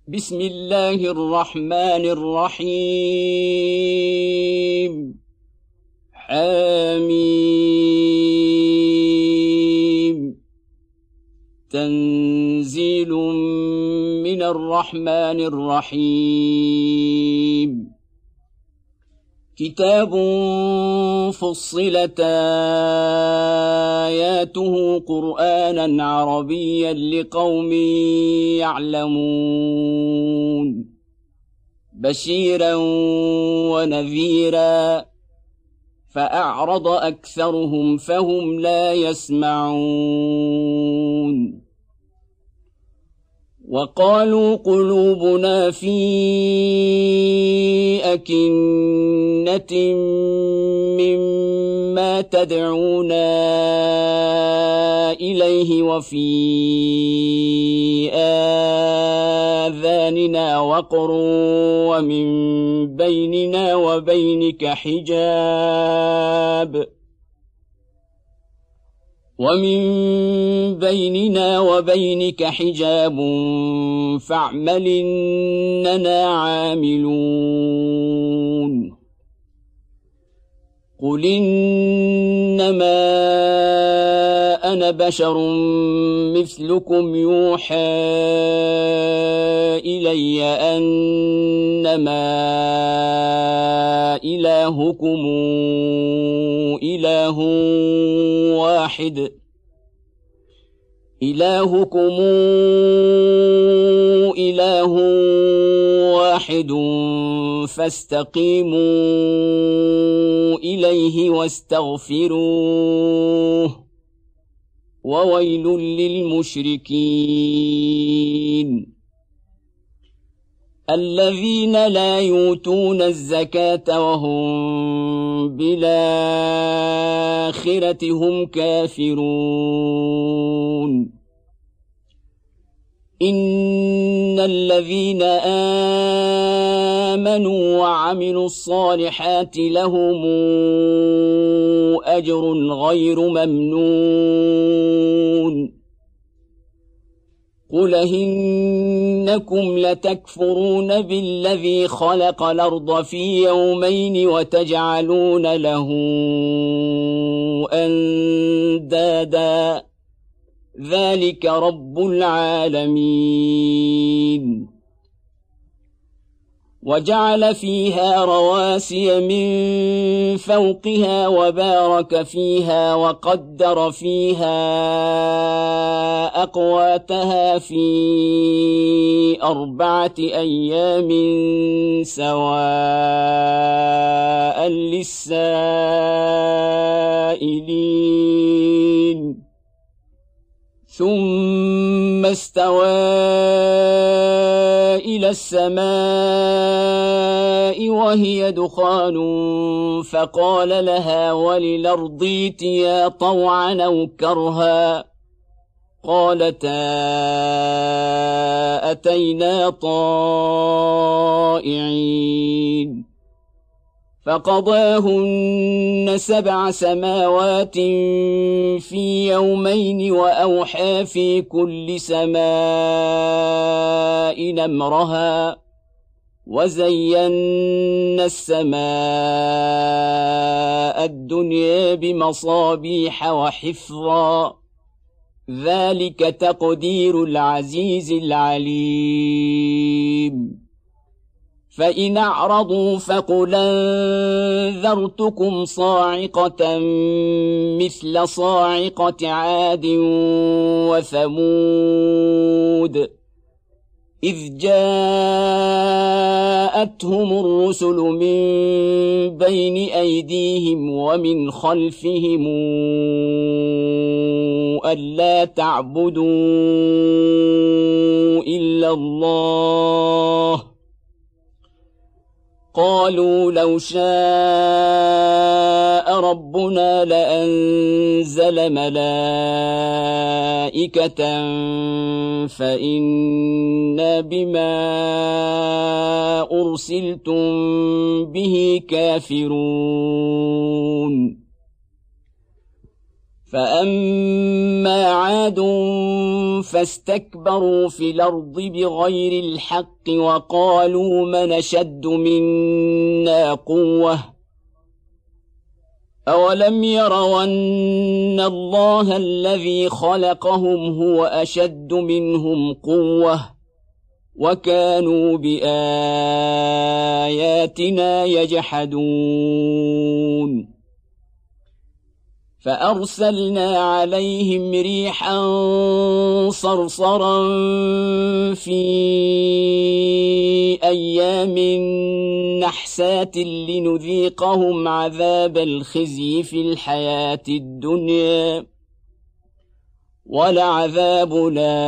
بسم الله الرحمن الرحيم. حميم. تنزيل من الرحمن الرحيم. كتاب فصلت آياته قرآنا عربيا لقوم يعلمون بشيرا ونذيرا فأعرض أكثرهم فهم لا يسمعون. وقالوا قلوبنا في أكنة مما تدعونا إليه وفي آذاننا وقر ومن بيننا وبينك حجاب فاعمل إننا عاملون. قل إنما أنا بشر مثلكم يوحى إلي أنما إلهكم إله واحد فاستقيموا إليه واستغفروه وويل للمشركين الذين لا يؤتون الزكاة وهم بالآخرة هم كافرون. إن الذين آمنوا وعملوا الصالحات لهم أجر غير ممنون. قل إنكم لتكفرون بالذي خلق الأرض في يومين وتجعلون له أندادا ذلك رب العالمين. وجعل فيها رواسي من فوقها وبارك فيها وقدر فيها أقواتها في 4 أيام سواء للسائلين. ثم استوى إلى السماء وهي دخان فقال لها وللأرض ائتيا طوعا أو كرها قالتا أتينا طائعين. فقضاهن 7 سماوات في يومين وأوحى في كل سماء أمرها وزينا السماء الدنيا بمصابيح وحفظا ذلك تقدير العزيز العليم. فإن أعرضوا فقل أنذرتكم صاعقة مثل صاعقة عاد وثمود إذ جاءتهم الرسل من بين أيديهم ومن خلفهم ألا تعبدوا إلا الله قالوا لو شاء ربنا لأنزل ملائكة فإنا بما أرسلتم به كافرون. فأما عاد فاستكبروا في الأرض بغير الحق وقالوا من أشد منا قوة أولم يروا أن الله الذي خلقهم هو أشد منهم قوة وكانوا بآياتنا يجحدون فأرسلنا عليهم ريحا صرصرا في أيام نحسات لنذيقهم عذاب الخزي في الحياة الدنيا ولعذاب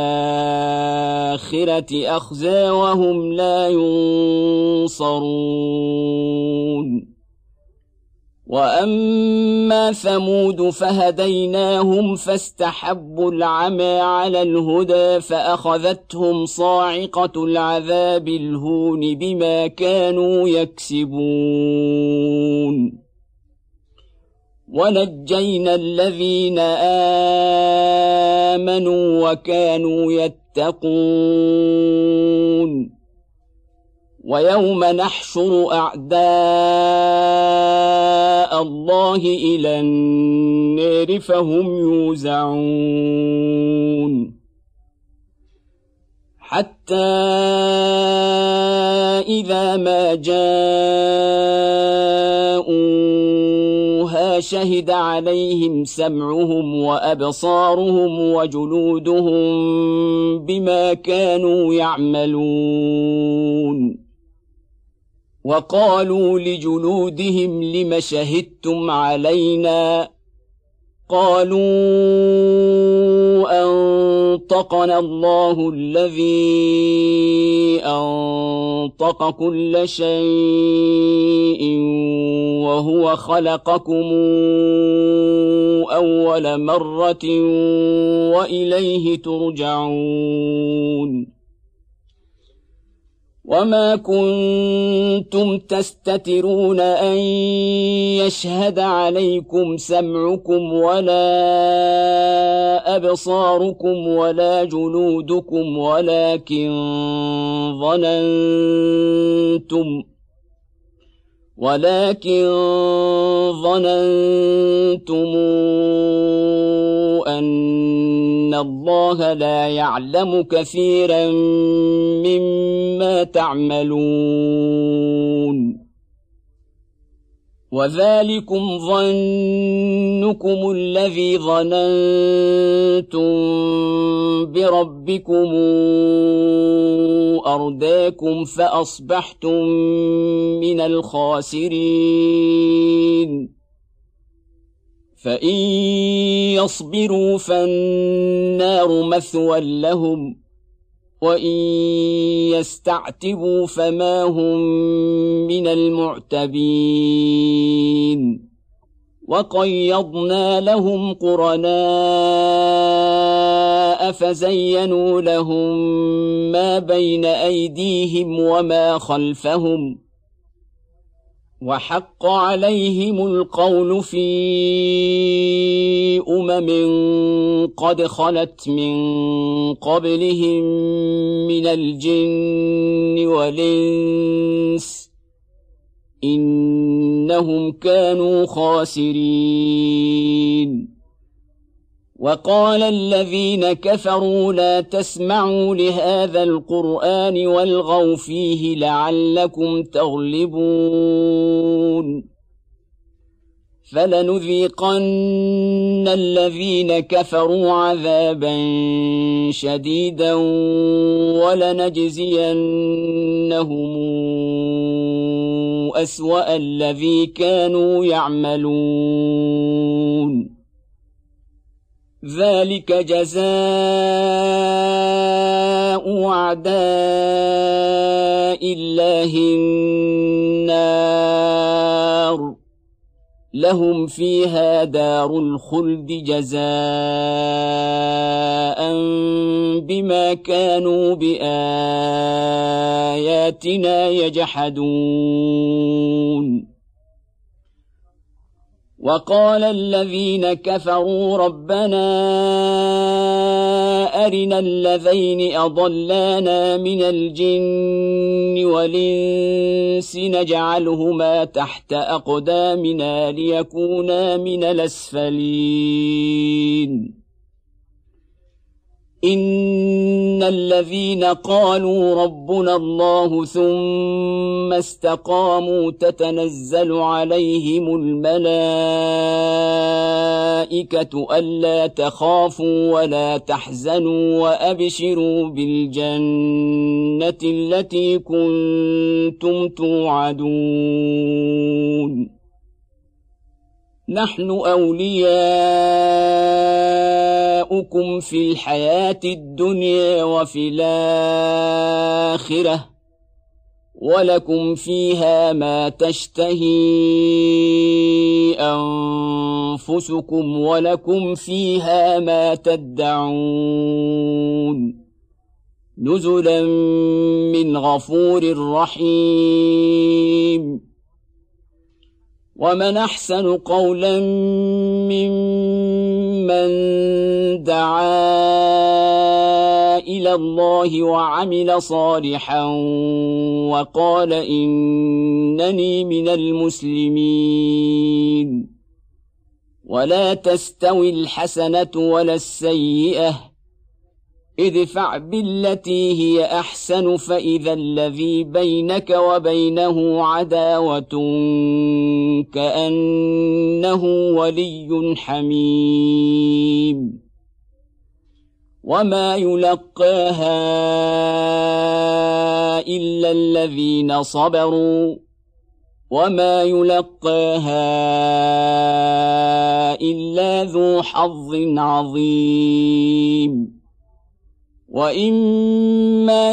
الآخرة أخزى وهم لا ينصرون وأما ثمود فهديناهم فاستحبوا العمى على الهدى فأخذتهم صاعقة العذاب الهون بما كانوا يكسبون ونجينا الذين آمنوا وكانوا يتقون ويوم نحشر أعداء الله إلى النار فهم يوزعون حتى إذا ما جاءوها شهد عليهم سمعهم وأبصارهم وجلودهم بما كانوا يعملون وقالوا لجلودهم لم شهدتم علينا قالوا أنطقنا الله الذي أنطق كل شيء وهو خلقكم أول مرة وإليه ترجعون وما كنتم تستترون أن يشهد عليكم سمعكم ولا أبصاركم ولا جلودكم ولكن ظننتم أن الله لا يعلم كثيرا مما تعملون وذلكم ظنكم الذي ظننتم بربكم أرداكم فأصبحتم من الخاسرين فإن يصبروا فالنار مثوى لهم وإن يستعتبوا فما هم من المعتبين وقيضنا لهم قرناء فزينوا لهم ما بين أيديهم وما خلفهم وحق عليهم القول في قد خلت من قبلهم من الجن والإنس إنهم كانوا خاسرين وقال الذين كفروا لا تسمعوا لهذا القرآن والغوا فيه لعلكم تغلبون فلنذيقن الذين كفروا عذابا شديدا ولنجزينهم أسوأ الذي كانوا يعملون ذلك جزاء أعداء الله النار لهم فيها دار الخلد جزاء بما كانوا بآياتنا يجحدون وقال الذين كفروا ربنا أرنا الذين أضلانا من الجن والإنس نجعلهما تحت أقدامنا ليكونا من الأسفلين إن الذين قالوا ربنا الله ثم استقاموا تتنزل عليهم الملائكة ألا تخافوا ولا تحزنوا وأبشروا بالجنة التي كنتم توعدون نحن أولياؤكم في الحياة الدنيا وفي الآخرة ولكم فيها ما تشتهي أنفسكم ولكم فيها ما تدعون نزلا من غفور رحيم ومن أحسن قولا ممن دعا إلى الله وعمل صالحا وقال إنني من المسلمين ولا تستوي الحسنة ولا السيئة ادفع بالتي هي أحسن فإذا الذي بينك وبينه عداوة كأنه ولي حميم وما يلقاها إلا الذين صبروا وما يلقاها إلا ذو حظ عظيم وإما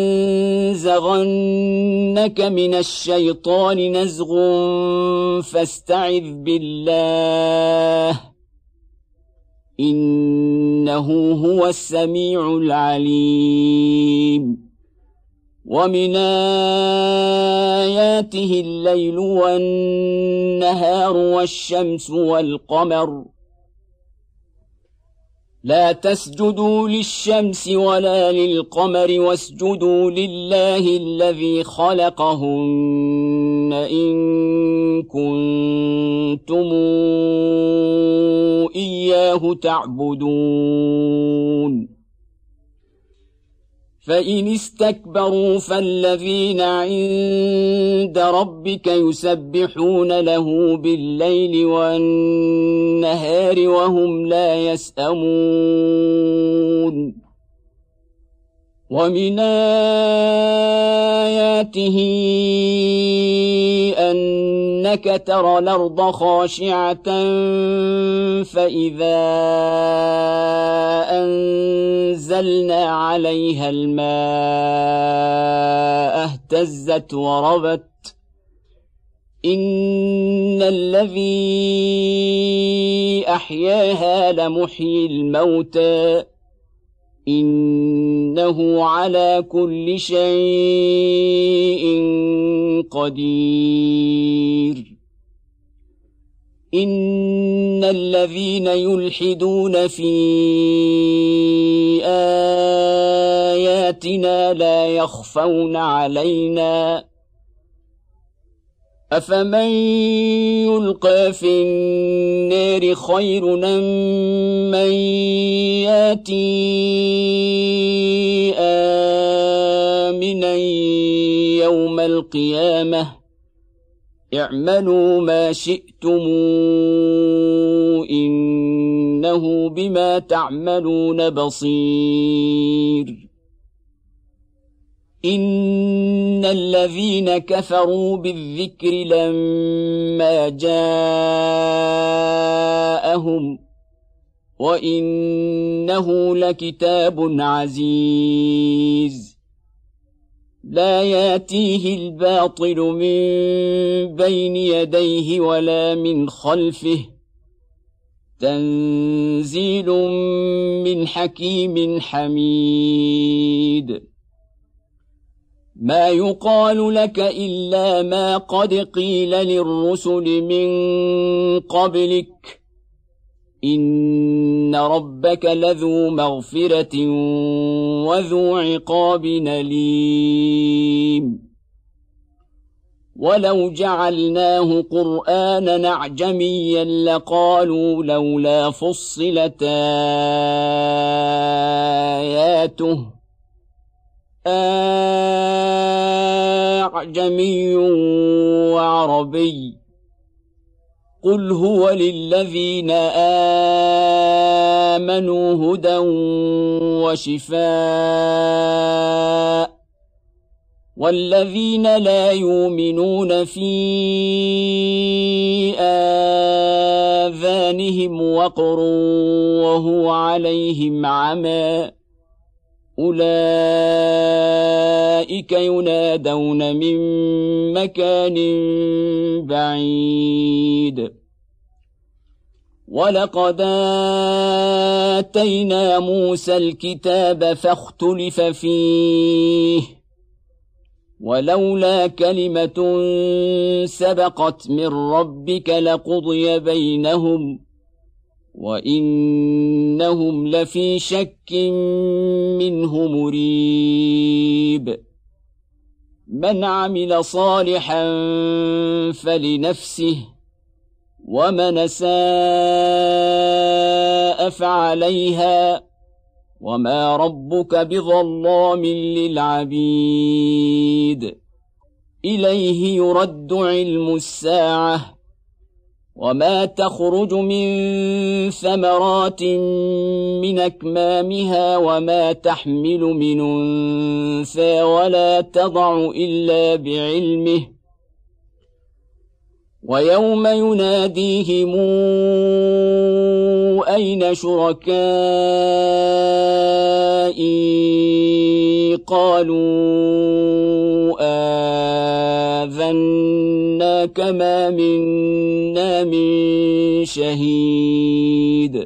ينزغنك من الشيطان نزغ فاستعذ بالله إنه هو السميع العليم ومن آياته الليل والنهار والشمس والقمر لا تسجدوا للشمس ولا للقمر واسجدوا لله الذي خلقهن إن كنتم إياه تعبدون فإن استكبروا فالذين عند ربك يسبحون له بالليل والنهار وهم لا يسأمون ومن آياته أنك ترى الأرض خاشعة فإذا أنزلنا عليها الماء اهتزت وربت إن الذي أحياها لمحيي الموتى إنه على كل شيء قدير إن الذين يلحدون في آياتنا لا يخفون علينا أفمن يلقى في النار خير أم من ياتي آمنا يوم القيامة اعملوا ما شئتم إنه بما تعملون بصير إن الذين كفروا بالذكر لما جاءهم وإنه لكتاب عزيز لا ياتيه الباطل من بين يديه ولا من خلفه تنزيل من حكيم حميد ما يقال لك إلا ما قد قيل للرسل من قبلك إن ربك لذو مغفرة وذو عقاب أليم ولو جعلناه قرآنا أعجميا لقالوا لولا فصلت آياته أعجمي وعربي قل هو للذين آمنوا هدى وشفاء والذين لا يؤمنون في آذانهم وقر وهو عليهم عمى أولئك ينادون من مكان بعيد ولقد آتينا موسى الكتاب فاختلف فيه ولولا كلمة سبقت من ربك لقضي بينهم وإنهم لفي شك منه مريب من عمل صالحا فلنفسه ومن أساء فعليها وما ربك بظلام للعبيد إليه يرد علم الساعة وما تخرج من ثمرات من أكمامها وما تحمل من أنثى ولا تضع إلا بعلمه ويوم يناديهم أين شركائي قالوا آذناك ما منا من شهيد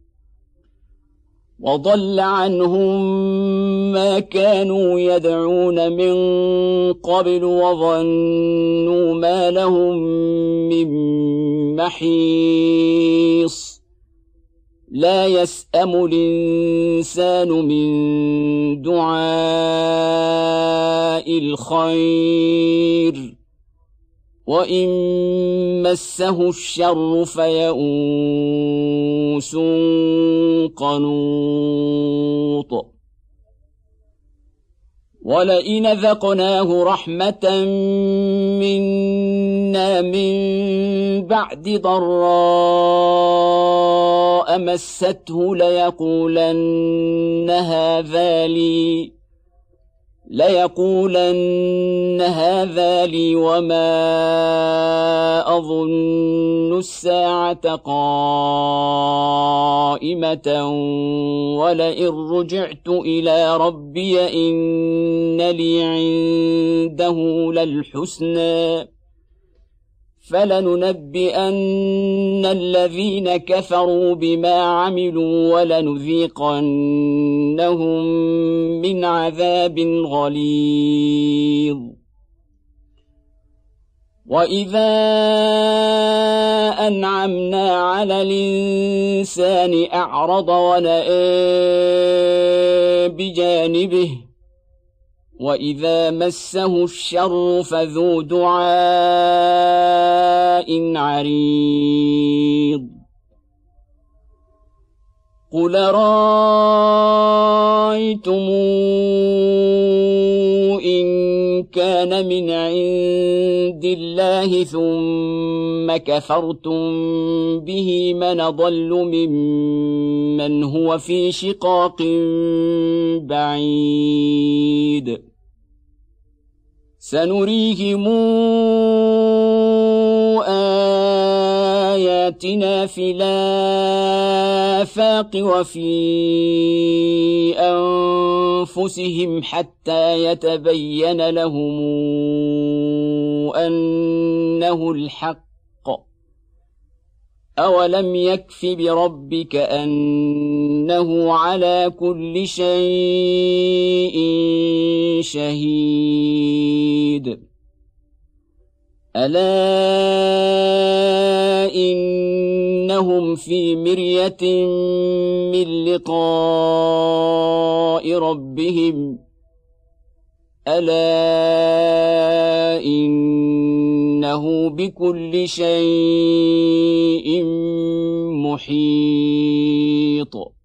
وضل عنهم ما كانوا يدعون من قبل وظنوا ما لهم من محيص لا يسأم الإنسان من دعاء الخير وإن مسه الشر فيئوس قنوط ولئن ذقناه رحمة منا من بعد ضراء مسته ليقولن هذا لي وما أظن الساعة قائمة ولئن رجعت إلى ربي إن لي عنده للحسنى فلننبئن الذين كفروا بما عملوا ولنذيقنهم من عذاب غليظ وإذا أنعمنا على الإنسان أعرض ونأى بجانبه وإذا مسه الشر فذو دعاء عريض قل رأيتم إن كان من عند الله ثم كفرتم به من ضل ممن هو في شقاق بعيد سنريهم آياتنا في الآفاق وفي أنفسهم حتى يتبين لهم أنه الحق أولم يكف بربك أن إنه على كل شيء شهيد ألا إنهم في مرية من لقاء ربهم ألا إنه بكل شيء محيط